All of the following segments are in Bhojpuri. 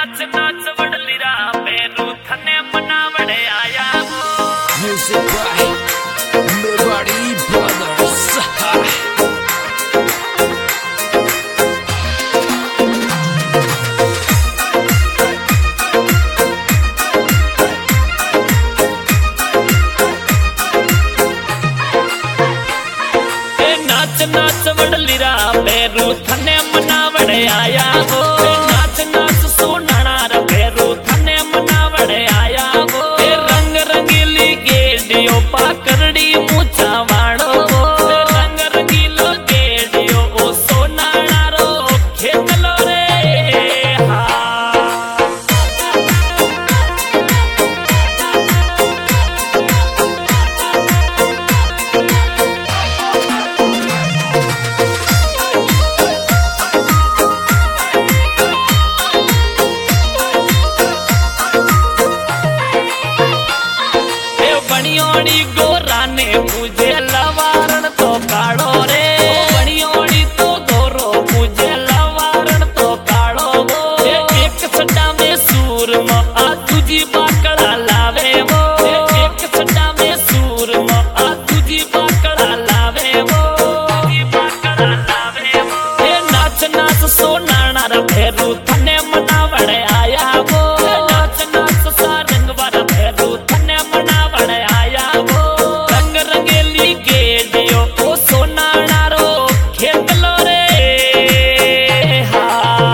नाच नाच वडलीरा पेरू थने मनावड़े आया वो Music by Mewari Brothers. नाच नाच वडलीरा पेरू थने मनावड़े आया वो नाच नाच सोनाना रे पेरू थने मनावड़े आया वो रंग रंगीली गेडियो पाकरड़ी मूछा वाड़ो रंग रंगीलो गेडियो ओ सोनाना रो खेतलो रे हा बनियोड़ी गोरा ने मुझे लवारण तो काढ़ो रे बनियोड़ी तो गोरो मुझे लवारण तो काढ़ो वो एक सड्डा में सूर में आ तुझी बाकड़ा लावे वो एक सड्डा में सूर में आ तुझी बाकड़ा लावे वो बाकड़ा लावे वो नाच नाच सोनाना रे फेरू थने मनावड़े आया वो नाच नाच सा रंग वाला फेरू थने मनावड़े आया वो रंग रंगेली गेडियो ओ सोनाना रो खेतलो रे हा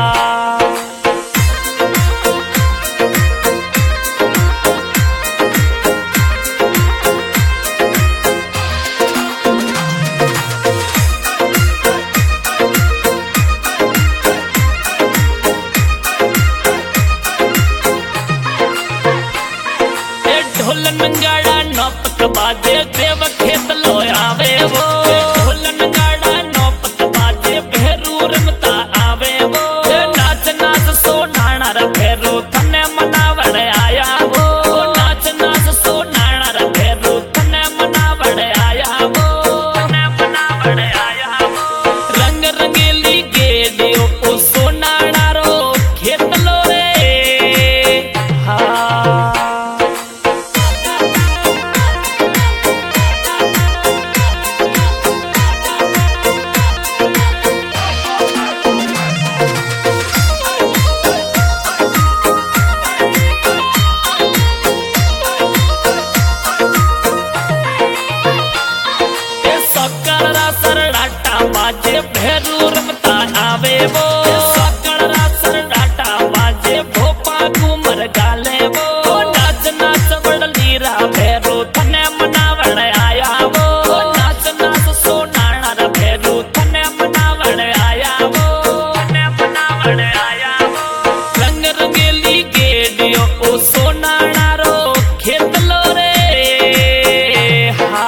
ढोल नंगाड़ा नौपत बाजे देव खेत लो आवे वो ढोल नंगाड़ा नौपत बाजे भेरू रमता आवे वो नाच नाच सोनाना रे भेरू थने मनावड़े आया वो नाच नाच सोनाना रे भेरू थने मनावड़े आया वो थने मनावड़े आया वो रंग रंगीली गेडियो ओ सोनाना रो खेत लो रे हा बाजे भेरू रमता आवे वो सकड़ा सर डाटा बाजे भोपा घूमर गाले वो नाच नाच वडलीरा भेरू थने मनावड़े आया वो नाच नाच सोनाना रे भेरू थने मनावड़े आया वो थने मनावड़े आया वो रंग रंगीली गेडियो ओ सोनाना रो खेतलो रे हा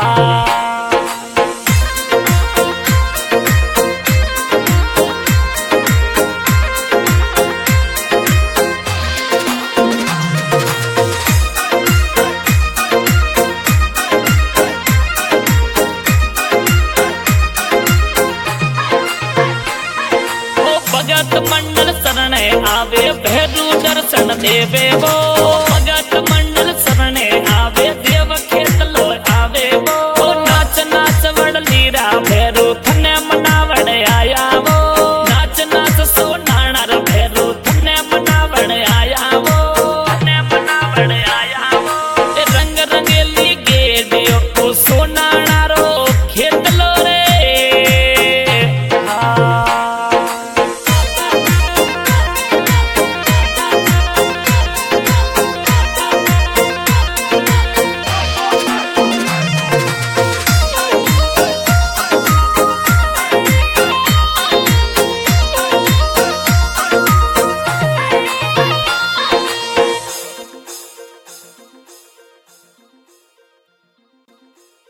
भगत मंडल शरण आवे भेरू दर्शन देवे वो